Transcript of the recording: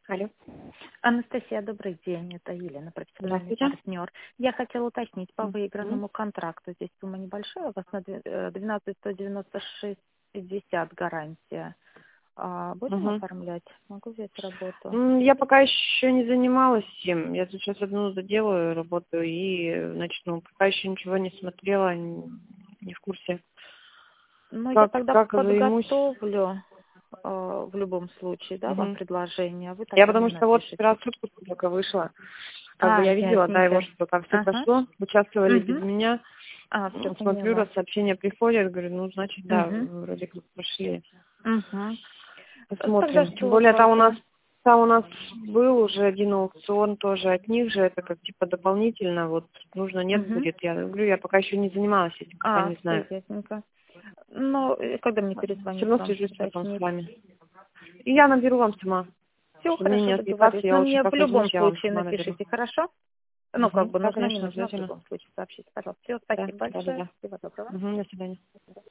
Алло. Анастасия, добрый день. Это Елена, профессиональный Здравствуйте. партнер. Я хотела уточнить по Мгм. выигранному контракту. Здесь сумма небольшая, у вас на 12 196,50 гарантия. Будем Мгм. оформлять? Могу взять работу? Я пока еще не занималась им. Я сейчас одну заделаю работу и начну. Пока еще ничего не смотрела, не в курсе. Ну, я Как, тогда как займусь? подготовлю в любом случае, да, вам Мгм. предложение. Вы Я тогда потому мне что вот напишите. операция только вышла. Как бы я видела, да, его, Ясненько. что как все Ага. прошло. Участвовали без Угу. меня. Все Смотрю, поняла. раз сообщения приходят, говорю, ну, значит, да, Угу. вроде как прошли. Угу. Тогда Посмотрим. Тем жду от более вас, да. там у нас был уже один аукцион тоже от них же, это как типа дополнительно, вот нужно, нет, Угу. будет. Я говорю, я пока еще не занималась этим, пока не Все знаю. ясненько. Ну, когда мне Все перезвонить равно вам, свяжусь потом с уточнить? вами. И я наберу вам сама. Все Чтобы мне не хорошо, отвлекаться, договорились. я Но лучше мне в как любом возьмусь, я вам случае сама наберу. напишите, хорошо? Ну, как бы Да, нужна, не конечно, нужна, в обязательно. любом случае сообщите, пожалуйста. Все, Да, спасибо да, да, большое. да. Всего доброго. До свидания.